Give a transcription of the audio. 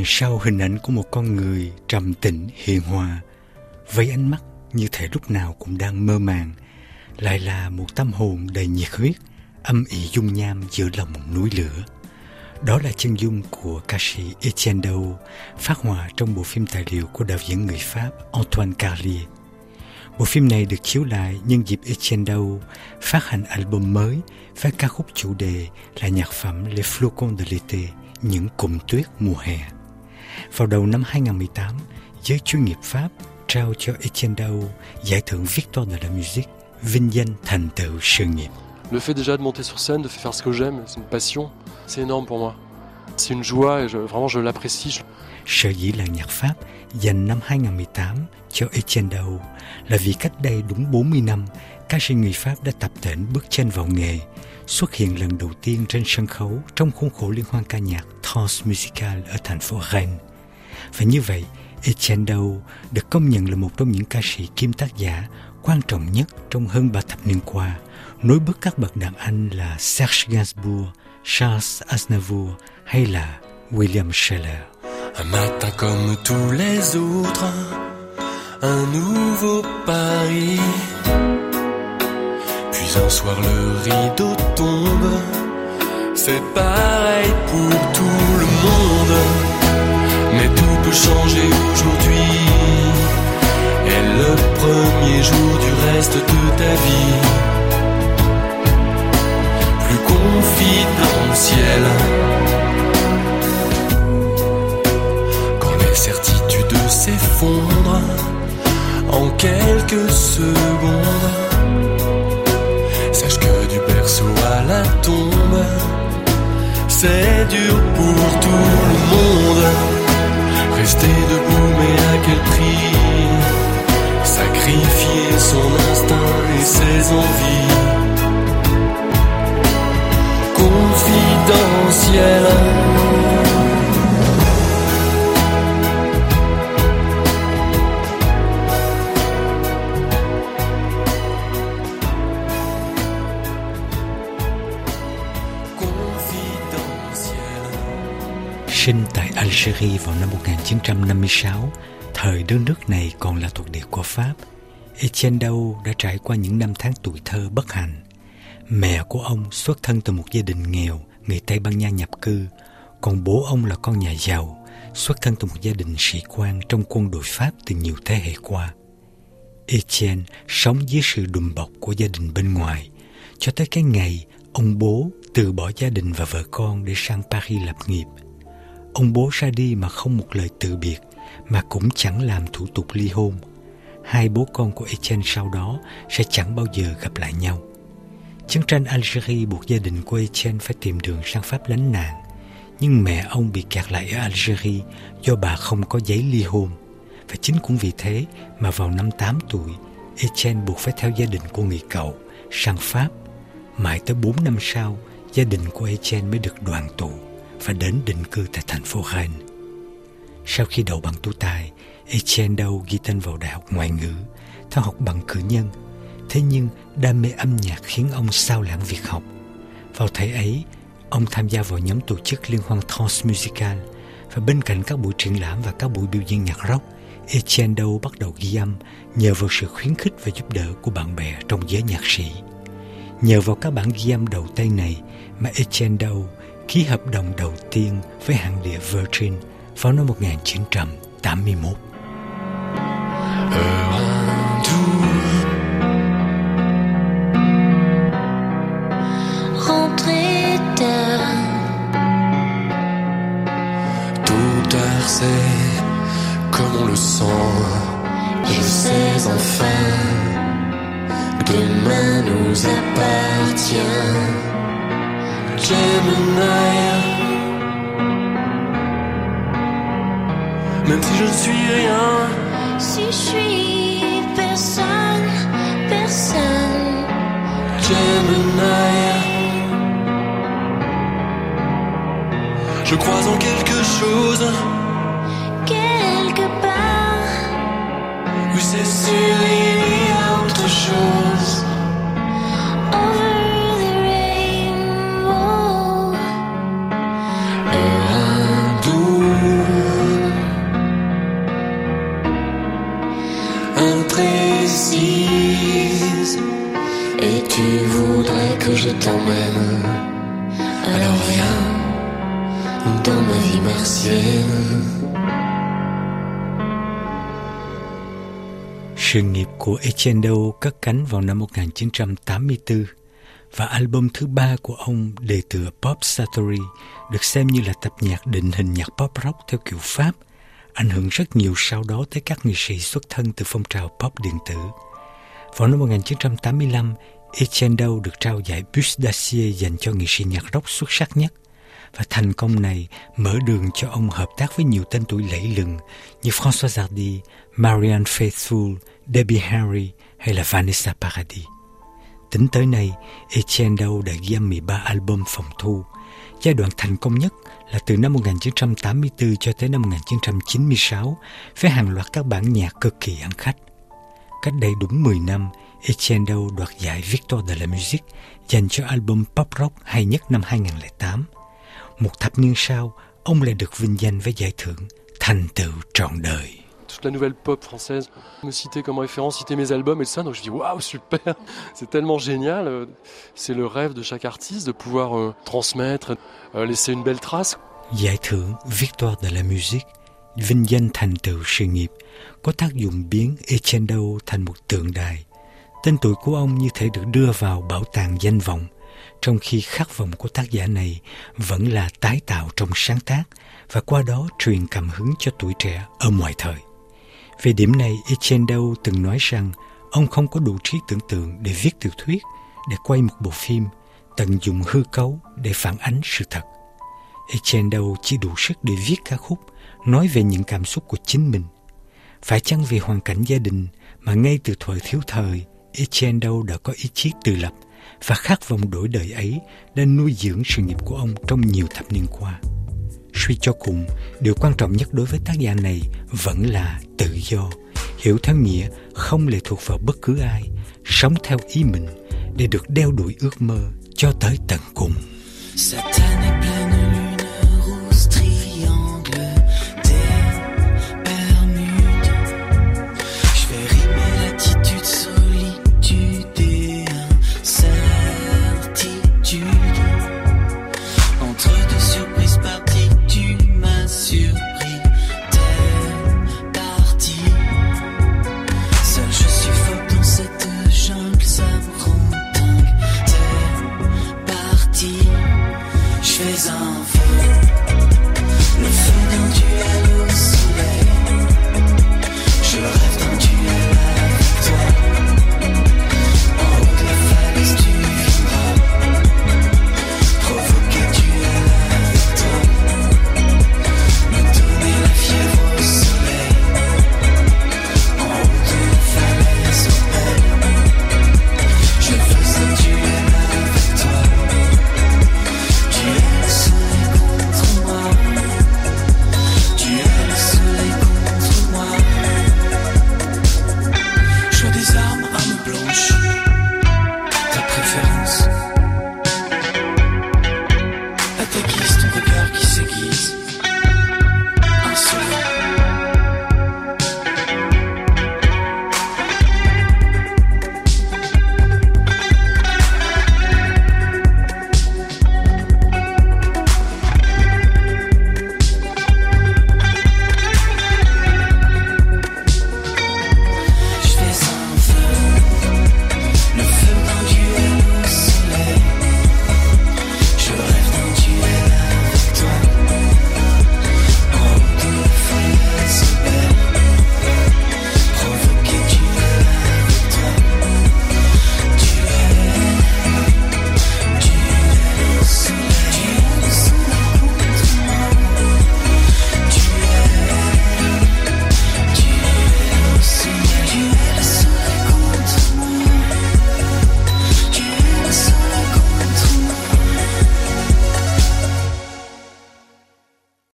sau hình ảnh của một con người trầm tĩnh hiền hòa, với ánh mắt như thể lúc nào cũng đang mơ màng, lại là một tâm hồn đầy nhiệt huyết, âm ỉ dung nham giữa lòng một núi lửa. Đó là chân dung của ca sĩ Etienne Daho, phát họa trong bộ phim tài liệu của đạo diễn người Pháp Antoine Carlier. Bộ phim này được chiếu lại nhân dịp Etienne Daho phát hành album mới với ca khúc chủ đề là nhạc phẩm Les Flocons de l'été, những cụm tuyết mùa hè. Vào đầu năm 2018, giới chuyên nghiệp Pháp trao cho Etienne Daho giải thưởng Victoire de la Musique, vinh danh thành tựu sự nghiệp. Le fait déjà de monter sur scène, de faire ce que j'aime, c'est une passion, c'est énorme pour moi. C'est une joie et vraiment je l'apprécie. Sở dĩ làng nhạc Pháp dành năm 2018 cho Etienne Daho là vì cách đây đúng 40 năm, ca sĩ người Pháp đã tập tễnh bước chân vào nghề, xuất hiện lần đầu tiên trên sân khấu trong khuôn khổ liên hoan ca nhạc Transmusical ở thành phố Rennes. Và như vậy, Etienne Daho được công nhận là một trong những ca sĩ kiêm tác giả quan trọng nhất trong hơn 3 thập niên qua, nối bước các bậc đàn anh là Serge Gainsbourg, Charles Aznavour hay là William Sheller. Un matin comme tous les autres, un nouveau Paris. Puis un soir le rideau tombe, c'est pareil pour tout le monde. Mais tout peut changer aujourd'hui, et le premier jour du reste de ta vie, plus confidentiel. Quand les certitudes s'effondrent en quelques secondes, sache que du berceau à la tombe, c'est dur pour tout le monde. Rester debout, mais à quel prix? Sacrifier son instinct et ses envies. Confidentiel. Sinh tại Algérie vào năm 1956, thời đất nước này còn là thuộc địa của Pháp, Etienne Daho đã trải qua những năm tháng tuổi thơ bất hạnh. Mẹ của ông xuất thân từ một gia đình nghèo, người Tây Ban Nha nhập cư, còn bố ông là con nhà giàu, xuất thân từ một gia đình sĩ quan trong quân đội Pháp từ nhiều thế hệ qua. Etienne sống dưới sự đùm bọc của gia đình bên ngoài, cho tới cái ngày ông bố từ bỏ gia đình và vợ con để sang Paris lập nghiệp. Ông bố ra đi mà không một lời từ biệt, mà cũng chẳng làm thủ tục ly hôn. Hai bố con của Etienne sau đó sẽ chẳng bao giờ gặp lại nhau. Chiến tranh Algerie buộc gia đình của Etienne phải tìm đường sang Pháp lánh nạn, nhưng mẹ ông bị kẹt lại ở Algerie do bà không có giấy ly hôn. Và chính cũng vì thế mà vào năm 8 tuổi, Etienne buộc phải theo gia đình của người cậu sang Pháp. Mãi tới 4 năm sau, gia đình của Etienne mới được đoàn tụ và đến định cư tại thành phố Rennes. Sau khi đậu bằng tú tài, Etienne Daho ghi tên vào Đại học Ngoại ngữ, theo học bằng cử nhân. Thế nhưng đam mê âm nhạc khiến ông sao lãng việc học. Vào thời ấy, ông tham gia vào nhóm tổ chức liên hoan Transmusical, và bên cạnh các buổi triển lãm và các buổi biểu diễn nhạc rock, Etienne Daho bắt đầu ghi âm nhờ vào sự khuyến khích và giúp đỡ của bạn bè trong giới nhạc sĩ. Nhờ vào các bản ghi âm đầu tay này mà Etienne Daho ký hợp đồng đầu tiên với hãng đĩa Virgin vào năm 1981. Rentrer tard, Tout tard, c'est comme on le sent. Je sais enfin que demain nous appartient. Gemini, même si je ne suis rien, si je suis personne, personne. Gemini, je crois en quelque chose. Quelque part, Oui, c'est sûr, il y a autre chose. over the rainbow. Un doux précise. Et tu voudrais que je t'emmène. Alors viens dans ma vie martienne. Sự nghiệp của Etienne Dao cất cánh vào năm 1984 và album thứ 3 của ông đề tựa Pop Satori được xem như là tập nhạc định hình nhạc pop rock theo kiểu Pháp, ảnh hưởng rất nhiều sau đó tới các nghệ sĩ xuất thân từ phong trào pop điện tử. Vào năm 1985, Etienne Dao được trao giải Bus d'Acier dành cho nghệ sĩ nhạc rock xuất sắc nhất, và thành công này mở đường cho ông hợp tác với nhiều tên tuổi lẫy lừng như François Hardy, Marianne Faithfull, Debbie Harry hay là Vanessa Paradis. Tính tới nay, Etienne Dao đã ghi âm 13 album phòng thu. Giai đoạn thành công nhất là từ năm 1984 cho tới năm 1996 với hàng loạt các bản nhạc cực kỳ ăn khách. Cách đây đúng 10 năm, Etienne Dao đoạt giải Victoire de la Musique dành cho album pop rock hay nhất năm 2008. Một thập niên sau, ông lại được vinh danh với giải thưởng Thành tựu trọn đời. Toute la nouvelle pop française me citait comme référence, citait mes albums et tout ça, donc je dis waouh, super, c'est tellement génial, c'est le rêve de chaque artiste de pouvoir transmettre, laisser une belle trace. Giải thưởng Victoire de la Musique, vinh danh thành tựu sự nghiệp, có tác dụng biến Etienne Dao thành một tượng đài. Tên tuổi của ông như thể được đưa vào bảo tàng danh vọng, trong khi khát vọng của tác giả này vẫn là tái tạo trong sáng tác và qua đó truyền cảm hứng cho tuổi trẻ ở mọi thời. Về điểm này, Etienne Dao từng nói rằng ông không có đủ trí tưởng tượng để viết tiểu thuyết, để quay một bộ phim, tận dụng hư cấu để phản ánh sự thật. Etienne Dao chỉ đủ sức để viết ca khúc, nói về những cảm xúc của chính mình. Phải chăng vì hoàn cảnh gia đình mà ngay từ thời thiếu thời, Etienne Dao đã có ý chí tự lập và khát vọng đổi đời ấy đã nuôi dưỡng sự nghiệp của ông trong nhiều thập niên qua. Suy cho cùng, điều quan trọng nhất đối với tác giả này vẫn là tự do, hiểu theo nghĩa không lệ thuộc vào bất cứ ai, sống theo ý mình để được đeo đuổi ước mơ cho tới tận cùng. Cette année pleine